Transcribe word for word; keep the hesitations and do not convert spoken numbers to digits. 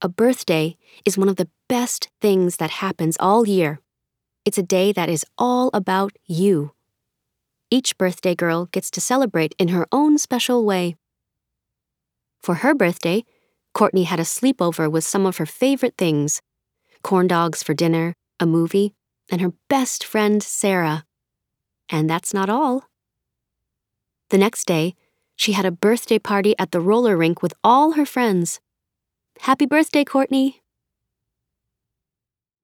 A birthday is one of the best things that happens all year. It's a day that is all about you. Each birthday girl gets to celebrate in her own special way. For her birthday, Courtney had a sleepover with some of her favorite things: corn dogs for dinner, a movie, and her best friend, Sarah. And that's not all. The next day, she had a birthday party at the roller rink with all her friends. Happy birthday, Courtney!